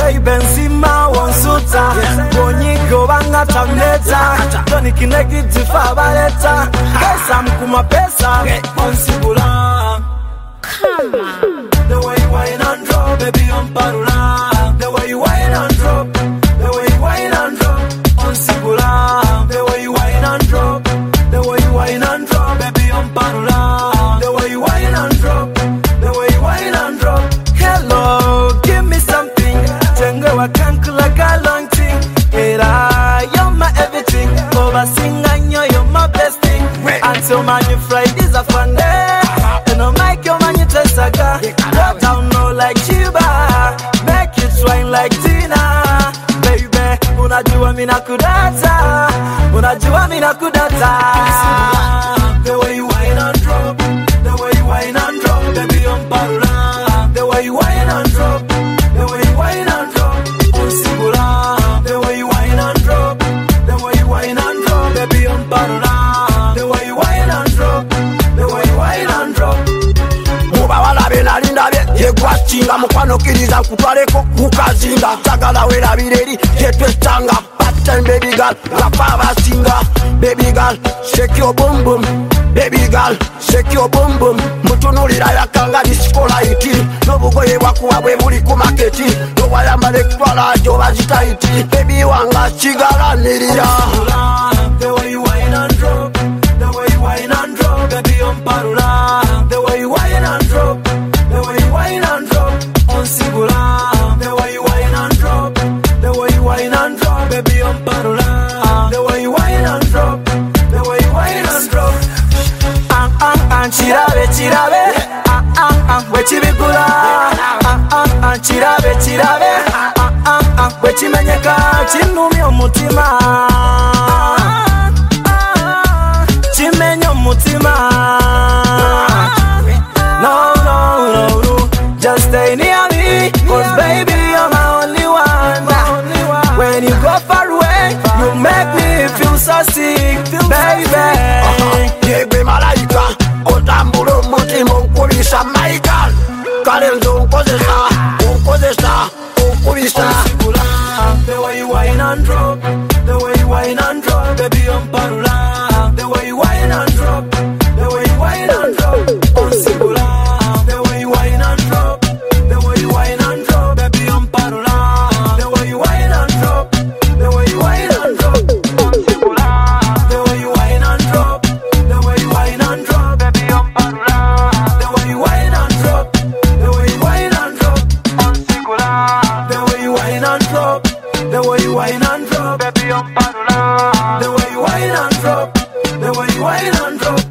baby nsima wonsuta Bonyiko banga tamleta Toni kinekiti fabaleta Pesa mkuma pesa Onsibula. Come on. The way you wine and drop, baby on parula. The way you wine and drop, the way you wine and drop Onsibula. The way you wine and drop, the way you wine and drop, baby on parula. The way you wine and drop, the way you wine and drop. Hello, give me something. Jenga wa kanku like a long thing. Era, you're my everything. Over singanyo, you're my best thing. Until man you Fridays are fun day. And I make your man you saga. Go down low like Chiba. Make you swine like Tina. Baby, unajua mina kudata. Unajua mina kudata. The way you wine and drop, the way you wine and drop, baby on parula. The way you wine and drop, the way you wine and drop, Onsibula. The way you wine and drop, the way you wine and drop, baby on parula. The way you wine and drop, the way you wine and drop. Mubawala bena linda bye yegwachinga mukwano kiriza kutwaleko kukazinga tagala wera bireri yetwetanga part-time baby girl rapaba singa baby girl shake your boom boom baby girl shake your boom boom mutunulira yakanga disikola iti nobugoye bwakuwa bwe buli ku marketi nowayambala ekutwala ajo bazitaiti baby wanga kigalanirira. The way you wine and drop, the way you wine and drop, baby on parula. The way you wine and drop, the way you wine and drop, Onsibula. The way you wine and drop, the way you wine and drop, baby on parula. The way you wine and drop, the way you wine and drop. Chirabe, chirabe, wechibikula. Chirabe, chirabe, wechimenyeka, chinumi omutima. Chimenyo mutima. No, no, no, no. Just stay near me, cause baby you're my only one. When you go far away, you make me feel so sick, baby. Yegbe malaika, otambulu mutima ukulisa my girl. Kalenzo unkozesa, ukulisa. The way you wine and drop, the way you wine and drop, baby on parula. The way you wine and drop, the way you wine and drop, Onsibula. The way you wine and drop, the way you wine and drop, baby on parula. The way you wine and drop, the way you wine and drop, Onsibula. The way you wine and drop, the way you wine and drop, baby on parula. The way you wine and drop, the way you wine and drop, Onsibula. The way you wine and drop, the way you wine and drop, baby on parula. The way you wine and drop, the way you wine and drop.